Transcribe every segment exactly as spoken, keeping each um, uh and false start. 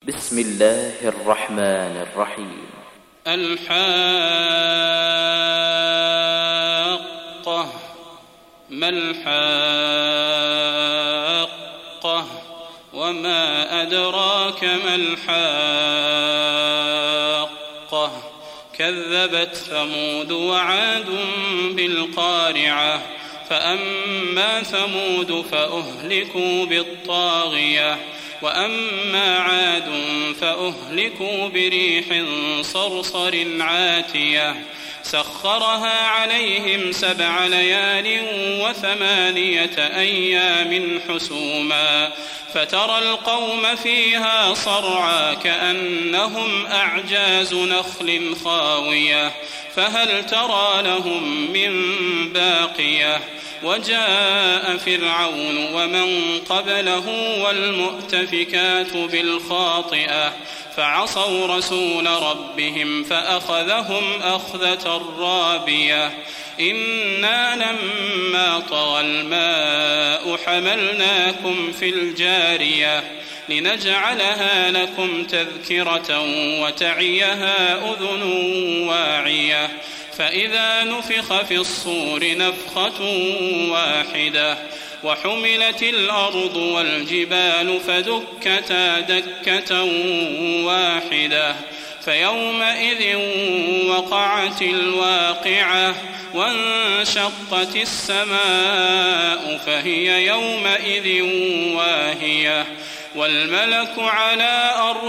بسم الله الرحمن الرحيم. الحاقة. ما الحاقة وما أدراك ما الحاقة. كذبت ثمود وعاد بالقارعة. فأما ثمود فأهلكوا بالطاغية وأما عاد فأهلكوا بريح صرصر عاتية سخرها عليهم سبع ليال وثمانية أيام حسوما فترى القوم فيها صرعى كأنهم أعجاز نخل خاوية فهل ترى لهم من باقية. وجاء فرعون ومن قبله والمؤتفكات بالخاطئة فعصوا رسول ربهم فأخذهم أخذة رابية. إنا لما طغى الماء حملناكم في الجارية لنجعلها لكم تذكرة وتعيها أذن واعية. فإذا نفخ في الصور نفخة واحدة وحملت الأرض والجبال فدكتا دكة واحدة فيومئذ وقعت الواقعة وانشقت السماء فهي يومئذ واهية والملك على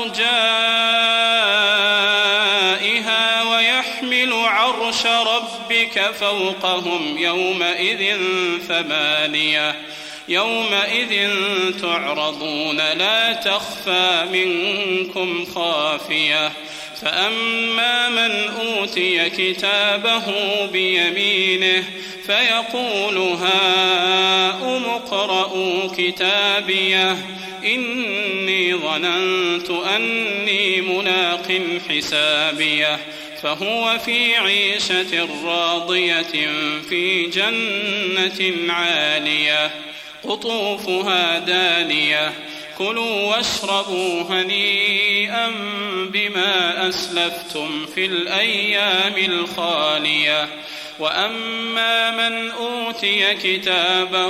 أرجائها ويحمل عرش ربك فوقهم يومئذ ثمانية. يومئذ تعرضون لا تخفى منكم خافية. فأما من أوتي كتابه بيمينه فيقول هاؤم اقرءوا كتابيه إني ظننت أني ملاق حسابيه فهو في عيشة راضية في جنة عالية قطوفها دانية كلوا واشربوا هنيئا بما أسلفتم في الأيام الخالية. وأما من أوتي كتابه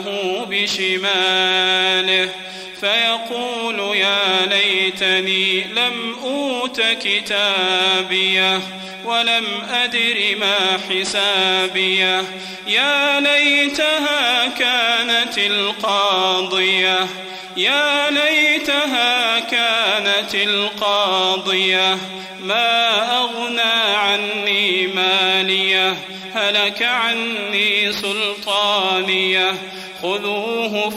بشماله فيقول يا ليتني لم أوت كتابيه ولم أدر ما حسابيه يا ليتها كانت القاضية يا ليتها كانت القاضية ما أغنى عني ماليه هلك عني سلطانيه خذوه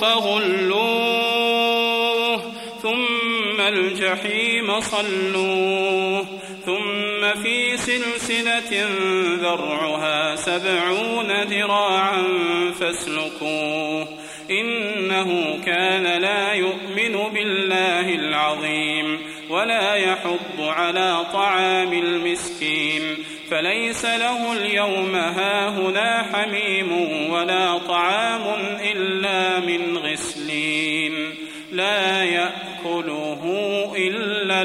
فغلوه ثم الجحيم صلوه ثم في سلسلة ذرعها سبعون ذراعا فاسلكوه إنه كان لا يؤمن بالله العظيم ولا يحض على طعام المسكين فليس له اليوم هاهنا حميم ولا طعام إلا من غسلين لا يأكله إلا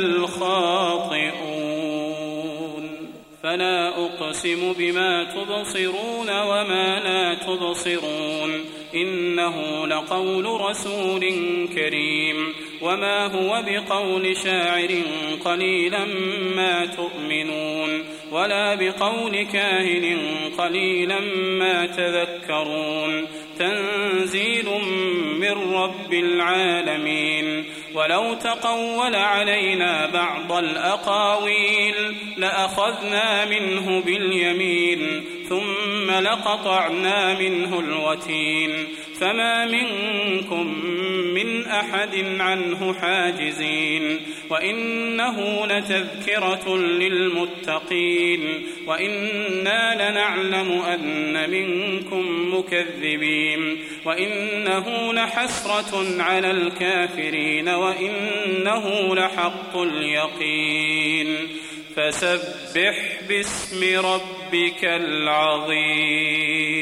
الخاطئون. فلا أقسم بما تبصرون وما لا تبصرون إنه لقول رسول كريم وما هو بقول شاعر قليلا ما تؤمنون ولا بقول كاهن قليلا ما تذكرون تنزيل من رب العالمين. ولو تقول علينا بعض الأقاويل لأخذنا منه باليمين ثم لقطعنا منه الوتين فما منكم من أحد عنه حاجزين. وإنه لتذكرة للمتقين وإنا لنعلم أن منكم مكذبين وإنه لحسرة على الكافرين وإنه لحق اليقين. فسبح باسم ربك العظيم.